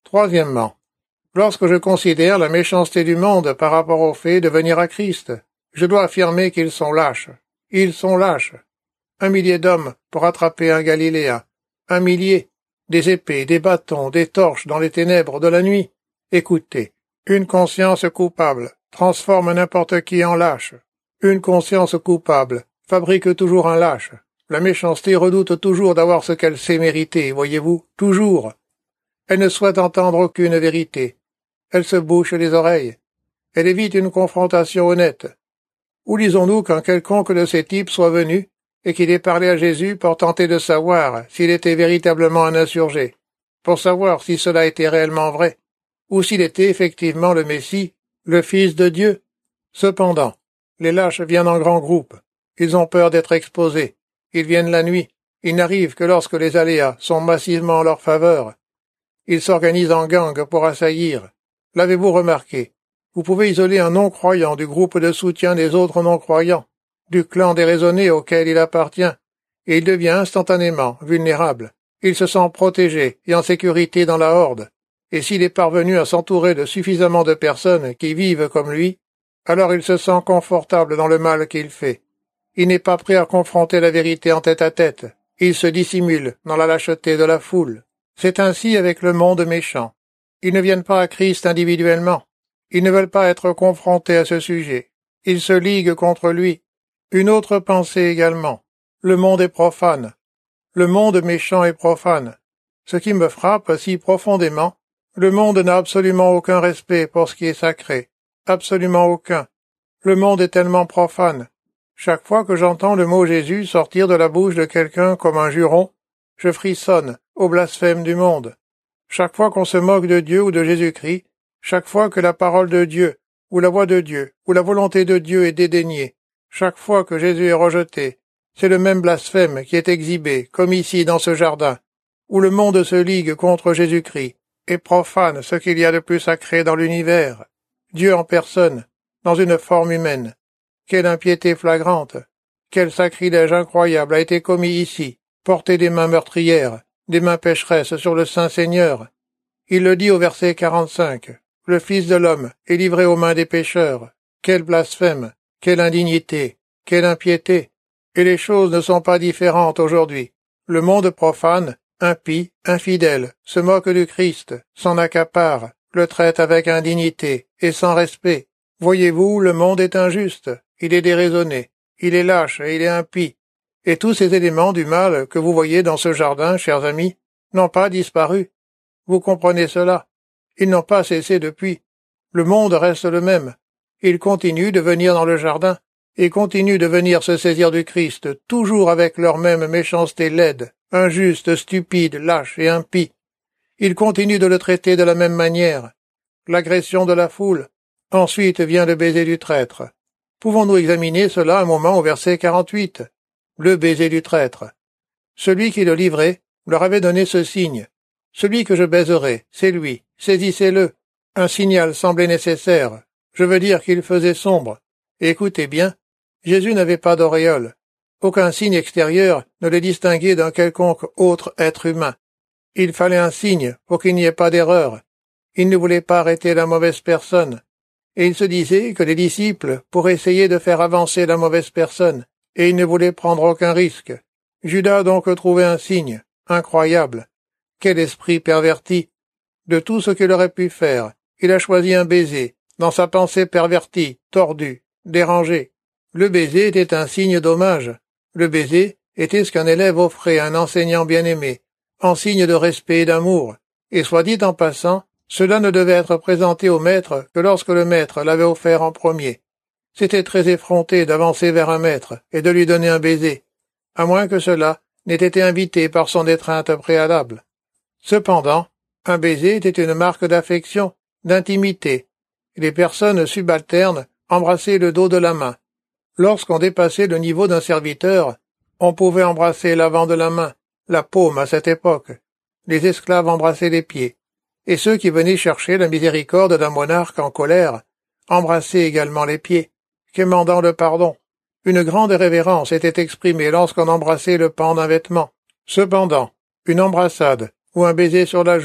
Troisièmement, lorsque je considère la méchanceté du monde par rapport au fait de venir à Christ, je dois affirmer qu'ils sont lâches. Ils sont lâches. 1 millier d'hommes pour attraper un Galiléen. 1 millier. Des épées, des bâtons, des torches dans les ténèbres de la nuit. Écoutez, une conscience coupable transforme n'importe qui en lâche. Une conscience coupable fabrique toujours un lâche. La méchanceté redoute toujours d'avoir ce qu'elle sait mériter, voyez-vous, toujours. Elle ne souhaite entendre aucune vérité. Elle se bouche les oreilles. Elle évite une confrontation honnête. Où lisons-nous qu'un quelconque de ces types soit venu et qu'il ait parlé à Jésus pour tenter de savoir s'il était véritablement un insurgé, pour savoir si cela était réellement vrai, ou s'il était effectivement le Messie, le Fils de Dieu? Cependant, les lâches viennent en grands groupes. Ils ont peur d'être exposés. Ils viennent la nuit. Ils n'arrivent que lorsque les aléas sont massivement en leur faveur. Ils s'organisent en gangs pour assaillir. L'avez-vous remarqué? Vous pouvez isoler un non-croyant du groupe de soutien des autres non-croyants, du clan déraisonné auquel il appartient, et il devient instantanément vulnérable. Il se sent protégé et en sécurité dans la horde, et s'il est parvenu à s'entourer de suffisamment de personnes qui vivent comme lui, alors il se sent confortable dans le mal qu'il fait. Il n'est pas prêt à confronter la vérité en tête-à-tête. Il se dissimule dans la lâcheté de la foule. C'est ainsi avec le monde méchant. Ils ne viennent pas à Christ individuellement. Ils ne veulent pas être confrontés à ce sujet. Ils se liguent contre lui. Une autre pensée également. Le monde est profane. Le monde méchant est profane. Ce qui me frappe si profondément, le monde n'a absolument aucun respect pour ce qui est sacré. Absolument aucun. Le monde est tellement profane. Chaque fois que j'entends le mot Jésus sortir de la bouche de quelqu'un comme un juron, je frissonne au blasphème du monde. Chaque fois qu'on se moque de Dieu ou de Jésus-Christ, chaque fois que la parole de Dieu, ou la voix de Dieu, ou la volonté de Dieu est dédaignée, chaque fois que Jésus est rejeté, c'est le même blasphème qui est exhibé, comme ici dans ce jardin, où le monde se ligue contre Jésus-Christ, et profane ce qu'il y a de plus sacré dans l'univers, Dieu en personne, dans une forme humaine. Quelle impiété flagrante! Quel sacrilège incroyable a été commis ici, porter des mains meurtrières, des mains pécheresses sur le Saint Seigneur. Il le dit au verset 45. Le Fils de l'homme est livré aux mains des pécheurs. Quel blasphème! Quelle indignité! Quelle impiété! Et les choses ne sont pas différentes aujourd'hui. Le monde profane, impie, infidèle, se moque du Christ, s'en accapare, le traite avec indignité et sans respect. Voyez-vous, le monde est injuste, il est déraisonné, il est lâche et il est impie. Et tous ces éléments du mal que vous voyez dans ce jardin, chers amis, n'ont pas disparu. Vous comprenez cela? Ils n'ont pas cessé depuis. Le monde reste le même. Il continue de venir dans le jardin, et continue de venir se saisir du Christ, toujours avec leur même méchanceté laide, injuste, stupide, lâche et impie. Ils continuent de le traiter de la même manière. L'agression de la foule. Ensuite vient le baiser du traître. Pouvons-nous examiner cela un moment au verset 48? Le baiser du traître. Celui qui le livrait leur avait donné ce signe. Celui que je baiserai, c'est lui. Saisissez-le. Un signal semblait nécessaire. Je veux dire qu'il faisait sombre. Écoutez bien, Jésus n'avait pas d'auréole. Aucun signe extérieur ne le distinguait d'un quelconque autre être humain. Il fallait un signe pour qu'il n'y ait pas d'erreur. Il ne voulait pas arrêter la mauvaise personne. Et il se disait que les disciples pourraient essayer de faire avancer la mauvaise personne, et il ne voulait prendre aucun risque. Judas a donc trouvé un signe, incroyable. Quel esprit perverti! De tout ce qu'il aurait pu faire, il a choisi un baiser, dans sa pensée pervertie, tordue, dérangée. Le baiser était un signe d'hommage. Le baiser était ce qu'un élève offrait à un enseignant bien-aimé, en signe de respect et d'amour. Et soit dit en passant, cela ne devait être présenté au maître que lorsque le maître l'avait offert en premier. C'était très effronté d'avancer vers un maître et de lui donner un baiser, à moins que cela n'ait été invité par son étreinte préalable. Cependant, un baiser était une marque d'affection, d'intimité. Les personnes subalternes embrassaient le dos de la main. Lorsqu'on dépassait le niveau d'un serviteur, on pouvait embrasser l'avant de la main, la paume à cette époque. Les esclaves embrassaient les pieds. Et ceux qui venaient chercher la miséricorde d'un monarque en colère embrassaient également les pieds, quémandant le pardon. Une grande révérence était exprimée lorsqu'on embrassait le pan d'un vêtement. Cependant, une embrassade ou un baiser sur la joue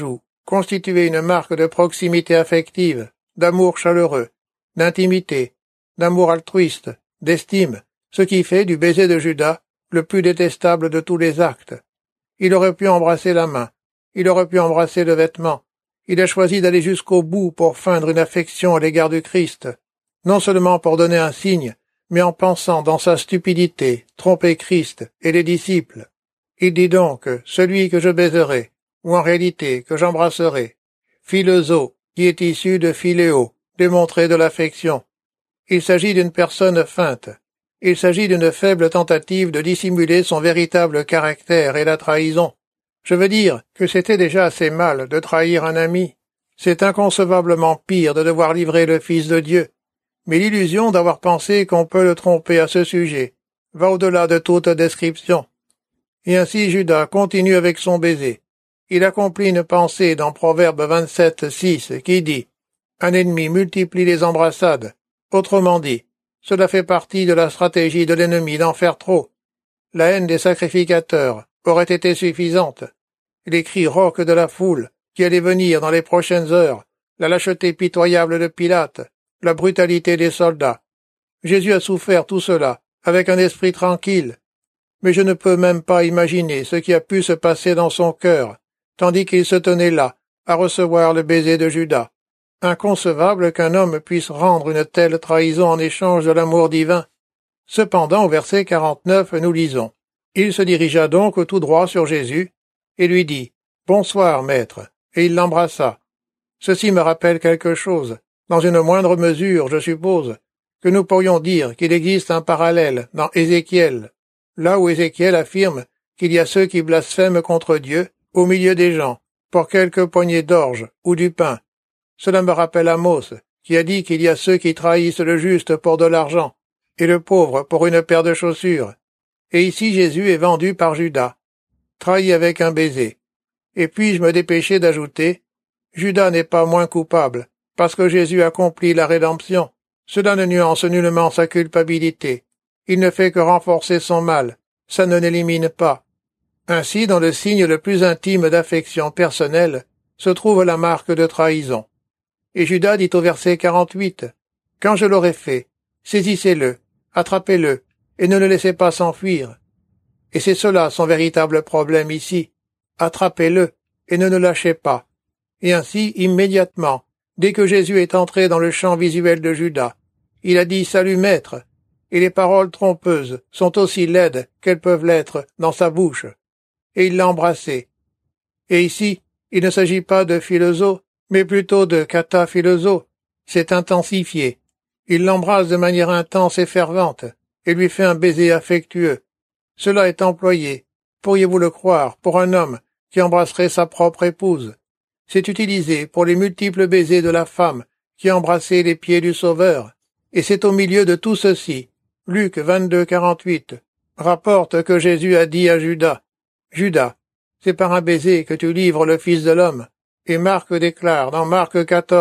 constituait une marque de proximité affective, d'amour chaleureux, d'intimité, d'amour altruiste, d'estime, ce qui fait du baiser de Judas le plus détestable de tous les actes. Il aurait pu embrasser la main, il aurait pu embrasser le vêtement, il a choisi d'aller jusqu'au bout pour feindre une affection à l'égard du Christ, non seulement pour donner un signe, mais en pensant dans sa stupidité tromper Christ et les disciples. Il dit donc « celui que je baiserai », ou en réalité que j'embrasserai, philoso, qui est issu de philéo, démontrer de l'affection. Il s'agit d'une personne feinte. Il s'agit d'une faible tentative de dissimuler son véritable caractère et la trahison. Je veux dire que c'était déjà assez mal de trahir un ami. C'est inconcevablement pire de devoir livrer le Fils de Dieu. Mais l'illusion d'avoir pensé qu'on peut le tromper à ce sujet va au-delà de toute description. Et ainsi Judas continue avec son baiser. Il accomplit une pensée dans Proverbe 27:6 qui dit « Un ennemi multiplie les embrassades ». Autrement dit, cela fait partie de la stratégie de l'ennemi d'en faire trop. La haine des sacrificateurs aurait été suffisante. Les cris rauques de la foule qui allait venir dans les prochaines heures, la lâcheté pitoyable de Pilate, la brutalité des soldats. Jésus a souffert tout cela avec un esprit tranquille. Mais je ne peux même pas imaginer ce qui a pu se passer dans son cœur, tandis qu'il se tenait là, à recevoir le baiser de Judas. Inconcevable qu'un homme puisse rendre une telle trahison en échange de l'amour divin. Cependant, au verset 49, nous lisons « Il se dirigea donc tout droit sur Jésus, et lui dit « Bonsoir, maître », et il l'embrassa. Ceci me rappelle quelque chose, dans une moindre mesure, je suppose, que nous pourrions dire qu'il existe un parallèle dans Ézéchiel, là où Ézéchiel affirme qu'il y a ceux qui blasphèment contre Dieu au milieu des gens, pour quelques poignées d'orge ou du pain. Cela me rappelle Amos, qui a dit qu'il y a ceux qui trahissent le juste pour de l'argent, et le pauvre pour une paire de chaussures. Et ici Jésus est vendu par Judas, trahi avec un baiser. Et puis-je me dépêcher d'ajouter, Judas n'est pas moins coupable, parce que Jésus accomplit la rédemption. Cela ne nuance nullement sa culpabilité. Il ne fait que renforcer son mal, ça ne l'élimine pas. Ainsi, dans le signe le plus intime d'affection personnelle, se trouve la marque de trahison. Et Judas dit au verset 48, « Quand je l'aurai fait, saisissez-le, attrapez-le, et ne le laissez pas s'enfuir. » Et c'est cela son véritable problème ici. Attrapez-le, et ne le lâchez pas. Et ainsi, immédiatement, dès que Jésus est entré dans le champ visuel de Judas, il a dit « Salut maître », et les paroles trompeuses sont aussi laides qu'elles peuvent l'être dans sa bouche. Et il l'a embrassé. Et ici, il ne s'agit pas de philoso, mais plutôt de kataphiloso. C'est intensifié. Il l'embrasse de manière intense et fervente, et lui fait un baiser affectueux. Cela est employé, pourriez-vous le croire, pour un homme qui embrasserait sa propre épouse. C'est utilisé pour les multiples baisers de la femme qui embrassait les pieds du Sauveur. Et c'est au milieu de tout ceci, Luc 22:48, rapporte que Jésus a dit à Judas, « Judas, c'est par un baiser que tu livres le Fils de l'homme. » Et Marc déclare dans Marc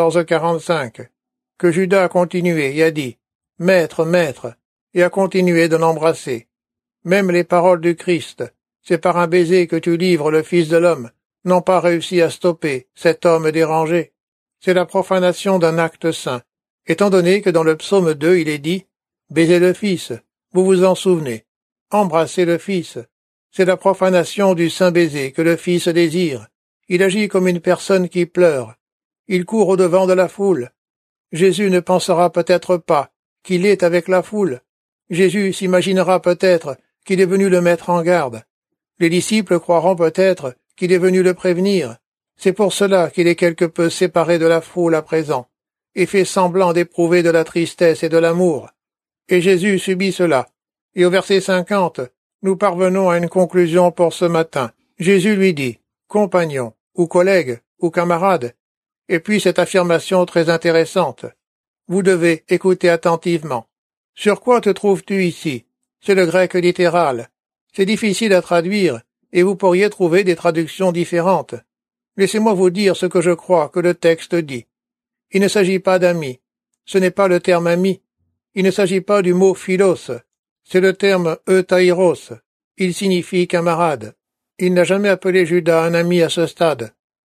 14:45 que Judas a continué et a dit « Maître, maître » et a continué de l'embrasser. Même les paroles du Christ, c'est par un baiser que tu livres le Fils de l'homme, n'ont pas réussi à stopper cet homme dérangé. C'est la profanation d'un acte saint, étant donné que dans le psaume 2 il est dit « Baisez le Fils », vous vous en souvenez, embrassez le Fils. C'est la profanation du saint baiser que le Fils désire. Il agit comme une personne qui pleure. Il court au-devant de la foule. Jésus ne pensera peut-être pas qu'il est avec la foule. Jésus s'imaginera peut-être qu'il est venu le mettre en garde. Les disciples croiront peut-être qu'il est venu le prévenir. C'est pour cela qu'il est quelque peu séparé de la foule à présent, et fait semblant d'éprouver de la tristesse et de l'amour. Et Jésus subit cela. Et au verset 50, nous parvenons à une conclusion pour ce matin. Jésus lui dit, « Compagnon, ou collègue, ou camarade. » Et puis cette affirmation très intéressante. Vous devez écouter attentivement. Sur quoi te trouves-tu ici? C'est le grec littéral. C'est difficile à traduire, et vous pourriez trouver des traductions différentes. Laissez-moi vous dire ce que je crois que le texte dit. Il ne s'agit pas d'amis. Ce n'est pas le terme ami. Il ne s'agit pas du mot philos. C'est le terme eutairos. Il signifie camarade. Il n'a jamais appelé Judas un ami à ce stade.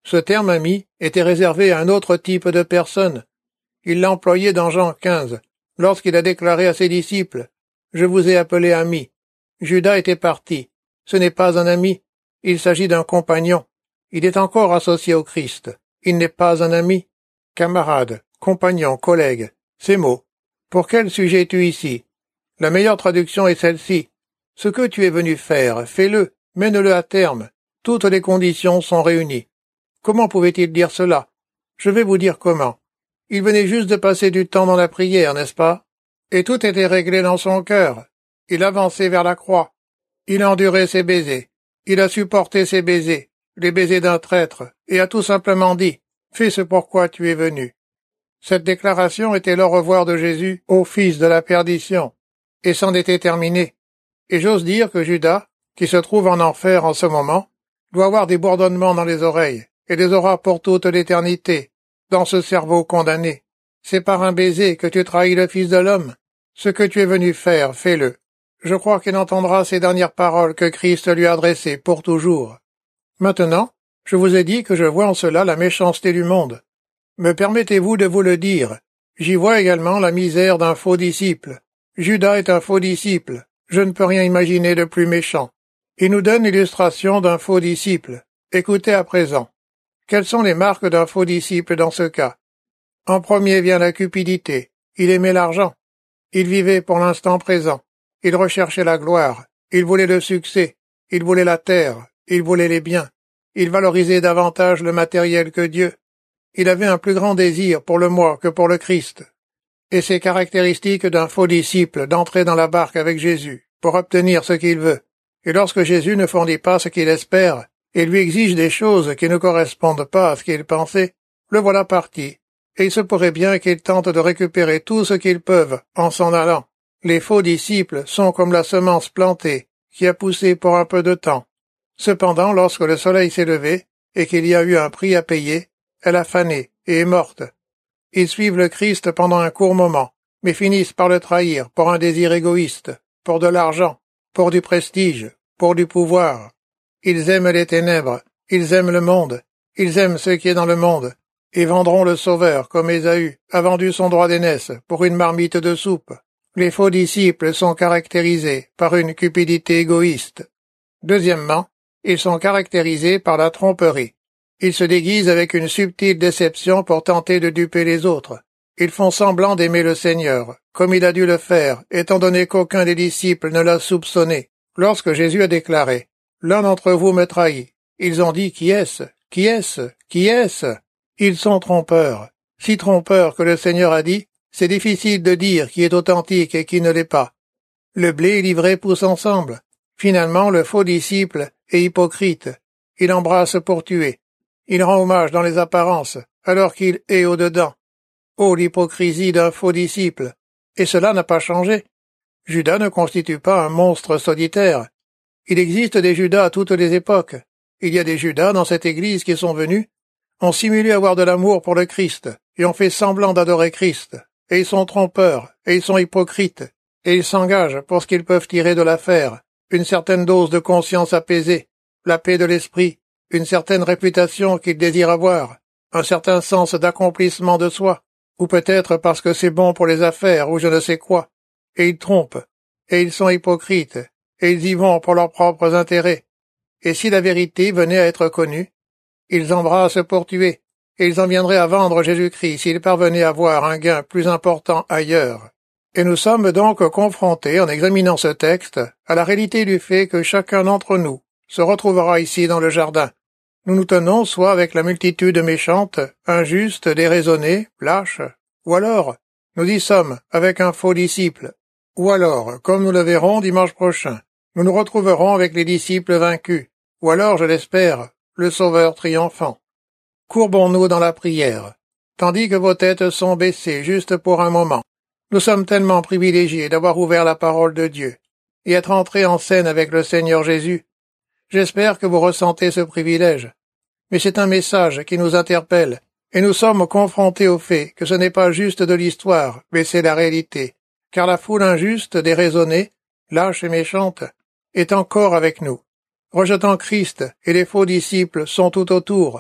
Ce terme ami était réservé à un autre type de personne. Il l'a employé dans Jean 15, lorsqu'il a déclaré à ses disciples « Je vous ai appelé ami ». Judas était parti. Ce n'est pas un ami, il s'agit d'un compagnon. Il est encore associé au Christ. Il n'est pas un ami. Camarade, compagnon, collègue, ces mots. Pour quel sujet es-tu ici? La meilleure traduction est celle-ci. Ce que tu es venu faire, fais-le, mène-le à terme. Toutes les conditions sont réunies. Comment pouvait-il dire cela? Je vais vous dire comment. Il venait juste de passer du temps dans la prière, n'est-ce pas? Et tout était réglé dans son cœur. Il avançait vers la croix. Il a enduré ses baisers. Il a supporté ses baisers, les baisers d'un traître, et a tout simplement dit « Fais ce pourquoi tu es venu ». Cette déclaration était l'au revoir de Jésus au fils de la perdition, et c'en était terminé. Et j'ose dire que Judas, qui se trouve en enfer en ce moment, doit avoir des bourdonnements dans les oreilles, et les aura pour toute l'éternité, dans ce cerveau condamné. C'est par un baiser que tu trahis le Fils de l'homme. Ce que tu es venu faire, fais-le. Je crois qu'il entendra ces dernières paroles que Christ lui a adressées pour toujours. Maintenant, je vous ai dit que je vois en cela la méchanceté du monde. Me permettez-vous de vous le dire? J'y vois également la misère d'un faux disciple. Judas est un faux disciple. Je ne peux rien imaginer de plus méchant. Il nous donne l'illustration d'un faux disciple. Écoutez à présent. Quelles sont les marques d'un faux disciple dans ce cas? En premier vient la cupidité. Il aimait l'argent. Il vivait pour l'instant présent. Il recherchait la gloire. Il voulait le succès. Il voulait la terre. Il voulait les biens. Il valorisait davantage le matériel que Dieu. Il avait un plus grand désir pour le moi que pour le Christ. Et c'est caractéristique d'un faux disciple d'entrer dans la barque avec Jésus pour obtenir ce qu'il veut. Et lorsque Jésus ne fournit pas ce qu'il espère et lui exige des choses qui ne correspondent pas à ce qu'il pensait, le voilà parti. Et il se pourrait bien qu'il tente de récupérer tout ce qu'ils peuvent en s'en allant. Les faux disciples sont comme la semence plantée qui a poussé pour un peu de temps. Cependant, lorsque le soleil s'est levé et qu'il y a eu un prix à payer, elle a fané et est morte. Ils suivent le Christ pendant un court moment, mais finissent par le trahir pour un désir égoïste, pour de l'argent, pour du prestige, pour du pouvoir. Ils aiment les ténèbres, ils aiment le monde, ils aiment ce qui est dans le monde, et vendront le Sauveur comme Ésaü a vendu son droit d'aînesse pour une marmite de soupe. Les faux disciples sont caractérisés par une cupidité égoïste. Deuxièmement, ils sont caractérisés par la tromperie. Ils se déguisent avec une subtile déception pour tenter de duper les autres. Ils font semblant d'aimer le Seigneur, comme il a dû le faire, étant donné qu'aucun des disciples ne l'a soupçonné. Lorsque Jésus a déclaré « L'un d'entre vous me trahit », ils ont dit « Qui est-ce? Qui est-ce? Qui est-ce » Ils sont trompeurs. Si trompeurs que le Seigneur a dit « C'est difficile de dire qui est authentique et qui ne l'est pas ». Le blé et l'ivraie poussent ensemble. Finalement, le faux disciple est hypocrite. Il embrasse pour tuer. Il rend hommage dans les apparences, alors qu'il est au-dedans. Oh, l'hypocrisie d'un faux disciple! Et cela n'a pas changé. Judas ne constitue pas un monstre solitaire. Il existe des Judas à toutes les époques. Il y a des Judas dans cette église qui sont venus, ont simulé avoir de l'amour pour le Christ, et ont fait semblant d'adorer Christ. Et ils sont trompeurs, et ils sont hypocrites, et ils s'engagent pour ce qu'ils peuvent tirer de l'affaire, une certaine dose de conscience apaisée, la paix de l'esprit, une certaine réputation qu'ils désirent avoir, un certain sens d'accomplissement de soi, ou peut-être parce que c'est bon pour les affaires ou je ne sais quoi, et ils trompent, et ils sont hypocrites, et ils y vont pour leurs propres intérêts. Et si la vérité venait à être connue, ils embrassent pour tuer, et ils en viendraient à vendre Jésus-Christ s'ils parvenaient à avoir un gain plus important ailleurs. Et nous sommes donc confrontés, en examinant ce texte, à la réalité du fait que chacun d'entre nous se retrouvera ici dans le jardin. Nous nous tenons soit avec la multitude méchante, injuste, déraisonnée, lâche, ou alors nous y sommes avec un faux disciple, ou alors, comme nous le verrons dimanche prochain, nous nous retrouverons avec les disciples vaincus, ou alors, je l'espère, le Sauveur triomphant. Courbons-nous dans la prière, tandis que vos têtes sont baissées juste pour un moment. Nous sommes tellement privilégiés d'avoir ouvert la parole de Dieu et être entrés en scène avec le Seigneur Jésus. J'espère que vous ressentez ce privilège. Mais c'est un message qui nous interpelle, et nous sommes confrontés au fait que ce n'est pas juste de l'histoire, mais c'est la réalité, car la foule injuste, déraisonnée, lâche et méchante, est encore avec nous. Rejetant Christ, et les faux disciples sont tout autour.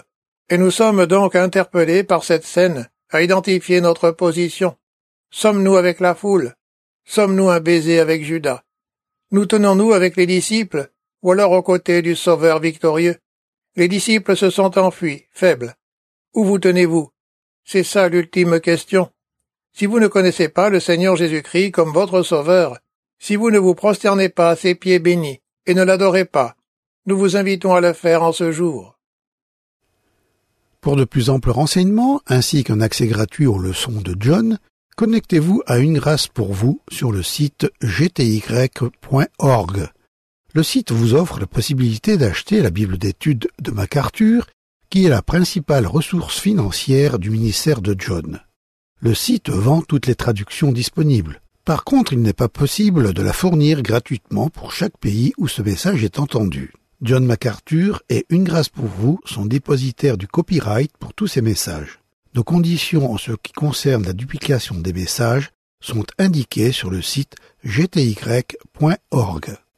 Et nous sommes donc interpellés par cette scène à identifier notre position. Sommes-nous avec la foule? Sommes-nous un baiser avec Judas? Nous tenons-nous avec les disciples, ou alors aux côtés du Sauveur victorieux? Les disciples se sont enfuis, faibles. Où vous tenez-vous? C'est ça l'ultime question. Si vous ne connaissez pas le Seigneur Jésus-Christ comme votre Sauveur, si vous ne vous prosternez pas à ses pieds bénis et ne l'adorez pas, nous vous invitons à le faire en ce jour. Pour de plus amples renseignements, ainsi qu'un accès gratuit aux leçons de John, connectez-vous à Une Grâce pour vous sur le site gty.org. Le site vous offre la possibilité d'acheter la Bible d'études de MacArthur, qui est la principale ressource financière du ministère de John. Le site vend toutes les traductions disponibles. Par contre, il n'est pas possible de la fournir gratuitement pour chaque pays où ce message est entendu. John MacArthur et Une Grâce pour vous sont dépositaires du copyright pour tous ces messages. Nos conditions en ce qui concerne la duplication des messages sont indiquées sur le site gty.org.